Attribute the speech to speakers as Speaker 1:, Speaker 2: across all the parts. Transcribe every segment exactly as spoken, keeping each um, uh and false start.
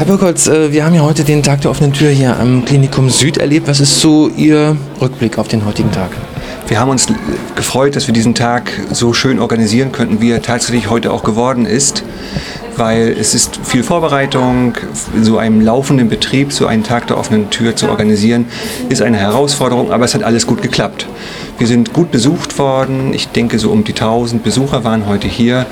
Speaker 1: Herr Birkholz, wir haben ja heute den Tag der offenen Tür hier am Klinikum Süd erlebt. Was ist so Ihr Rückblick auf den heutigen Tag?
Speaker 2: Wir haben uns gefreut, dass wir diesen Tag so schön organisieren könnten, wie er tatsächlich heute auch geworden ist, weil es ist viel Vorbereitung, so einem laufenden Betrieb, so einen Tag der offenen Tür zu organisieren, ist eine Herausforderung, aber es hat alles gut geklappt. Wir sind gut besucht worden, ich denke so um die tausend Besucher waren heute hier.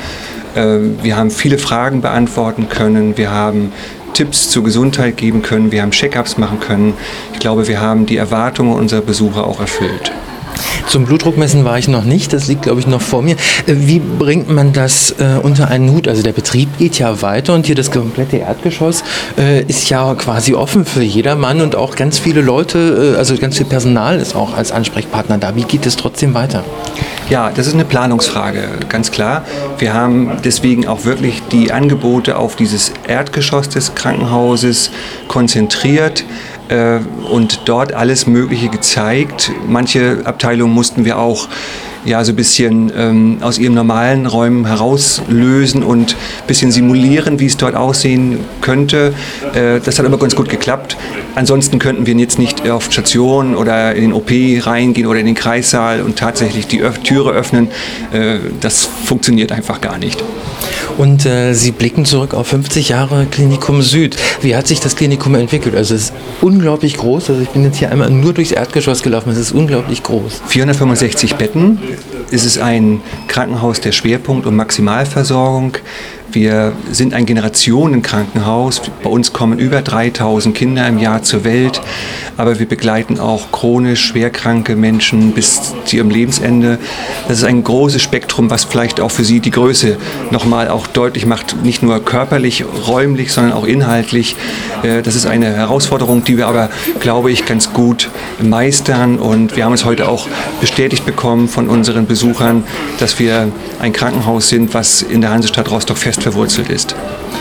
Speaker 2: Wir haben viele Fragen beantworten können, wir haben Tipps zur Gesundheit geben können, wir haben Check-ups machen können. Ich glaube, wir haben die Erwartungen unserer Besucher auch erfüllt.
Speaker 1: Zum Blutdruckmessen war ich noch nicht, das liegt, glaube ich, noch vor mir. Wie bringt man das äh, unter einen Hut? Also der Betrieb geht ja weiter und hier das komplette Erdgeschoss äh, ist ja quasi offen für jedermann und auch ganz viele Leute, äh, also ganz viel Personal ist auch als Ansprechpartner da. Wie geht es trotzdem weiter?
Speaker 2: Ja, das ist eine Planungsfrage, ganz klar. Wir haben deswegen auch wirklich die Angebote auf dieses Erdgeschoss des Krankenhauses konzentriert äh, und dort alles Mögliche gezeigt. Manche Abteilungen mussten wir auch ja, so ein bisschen ähm, aus ihren normalen Räumen herauslösen und ein bisschen simulieren, wie es dort aussehen könnte. Äh, das hat aber ganz gut geklappt. Ansonsten könnten wir jetzt nicht auf Station oder in den O P reingehen oder in den Kreissaal und tatsächlich die Öff- Türe öffnen. Äh, das funktioniert einfach gar nicht.
Speaker 1: Und äh, Sie blicken zurück auf fünfzig Jahre Klinikum Süd. Wie hat sich das Klinikum entwickelt? Also es ist unglaublich groß. Also ich bin jetzt hier einmal nur durchs Erdgeschoss gelaufen. Es ist unglaublich groß.
Speaker 2: vierhundertfünfundsechzig Betten. Es ist ein Krankenhaus der Schwerpunkt- und Maximalversorgung. Wir sind ein Generationenkrankenhaus. Bei uns kommen über dreitausend Kinder im Jahr zur Welt. Aber wir begleiten auch chronisch schwerkranke Menschen bis zu ihrem Lebensende. Das ist ein großes Spektrum, was vielleicht auch für Sie die Größe nochmal auch deutlich macht. Nicht nur körperlich, räumlich, sondern auch inhaltlich. Das ist eine Herausforderung, die wir aber, glaube ich, ganz gut meistern. Und wir haben es heute auch bestätigt bekommen von unseren Besuchern, dass wir ein Krankenhaus sind, was in der Hansestadt Rostock fest verwurzelt ist.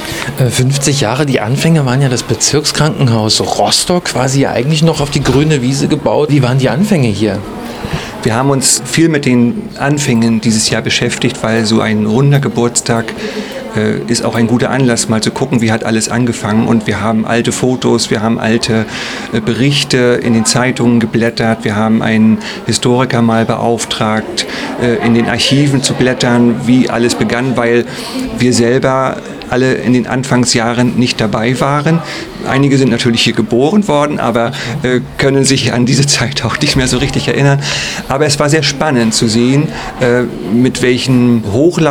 Speaker 1: fünfzig Jahre, die Anfänge waren ja das Bezirkskrankenhaus Rostock, quasi eigentlich noch auf die grüne Wiese gebaut. Wie waren die Anfänge hier?
Speaker 2: Wir haben uns viel mit den Anfängen dieses Jahr beschäftigt, weil so ein runder Geburtstag äh, ist auch ein guter Anlass, mal zu gucken, wie hat alles angefangen. Und wir haben alte Fotos, wir haben alte äh, Berichte in den Zeitungen geblättert, wir haben einen Historiker mal beauftragt, äh, in den Archiven zu blättern, wie alles begann, weil wir selber alle in den Anfangsjahren nicht dabei waren. Einige sind natürlich hier geboren worden, aber äh, können sich an diese Zeit auch nicht mehr so richtig erinnern. Aber es war sehr spannend zu sehen, äh, mit welchen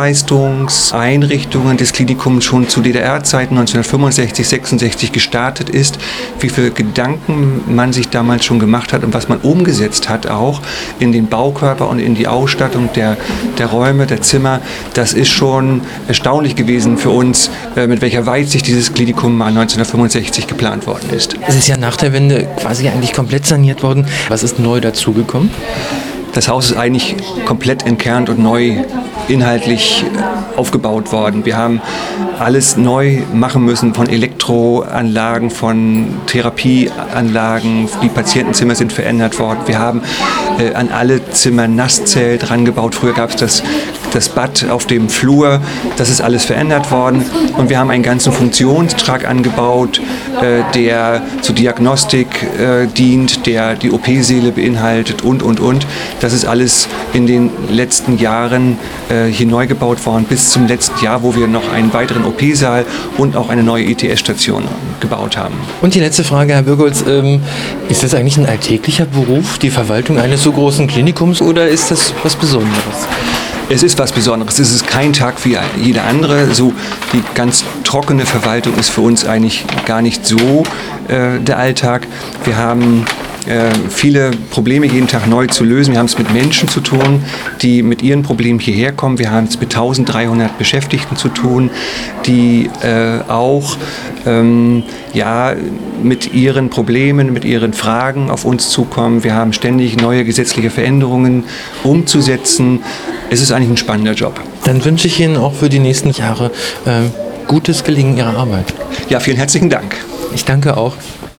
Speaker 2: Hochleistungseinrichtungen das Klinikum schon zu D D R-Zeiten neunzehnhundertfünfundsechzig, sechsundsechzig gestartet ist, wie viele Gedanken man sich damals schon gemacht hat und was man umgesetzt hat auch in den Baukörper und in die Ausstattung der, der Räume, der Zimmer. Das ist schon erstaunlich gewesen für uns, äh, mit welcher Weitsicht dieses Klinikum mal neunzehnhundertfünfundsechzig geplant worden ist.
Speaker 1: Es ist ja nach der Wende quasi eigentlich komplett saniert worden. Was ist neu dazugekommen?
Speaker 2: Das Haus ist eigentlich komplett entkernt und neu inhaltlich aufgebaut worden. Wir haben alles neu machen müssen, von Elektroanlagen, von Therapieanlagen. Die Patientenzimmer sind verändert worden. Wir haben äh, an alle Zimmer Nasszelt dran gebaut. Früher gab es das, das Bad auf dem Flur. Das ist alles verändert worden. Und wir haben einen ganzen Funktionstrakt angebaut, äh, der zur Diagnostik äh, dient, der die O P-Säle beinhaltet und, und, und. Das ist alles in den letzten Jahren äh, hier neu gebaut worden, bis zum letzten Jahr, wo wir noch einen weiteren O P-Saal und auch eine neue I T S-Station gebaut haben.
Speaker 1: Und die letzte Frage, Herr Birkholz, ähm, ist das eigentlich ein alltäglicher Beruf, die Verwaltung eines so großen Klinikums, oder ist das was Besonderes?
Speaker 2: Es ist was Besonderes. Es ist kein Tag wie jeder andere. So die ganz trockene Verwaltung ist für uns eigentlich gar nicht so äh, der Alltag. Wir haben äh, viele Probleme jeden Tag neu zu lösen. Wir haben es mit Menschen zu tun, die mit ihren Problemen hierher kommen. Wir haben es mit eintausenddreihundert Beschäftigten zu tun, die äh, auch ähm, ja, mit ihren Problemen, mit ihren Fragen auf uns zukommen. Wir haben ständig neue gesetzliche Veränderungen umzusetzen. Es ist eigentlich ein spannender Job.
Speaker 1: Dann wünsche ich Ihnen auch für die nächsten Jahre äh, gutes Gelingen Ihrer Arbeit.
Speaker 2: Ja, vielen herzlichen Dank.
Speaker 1: Ich danke auch.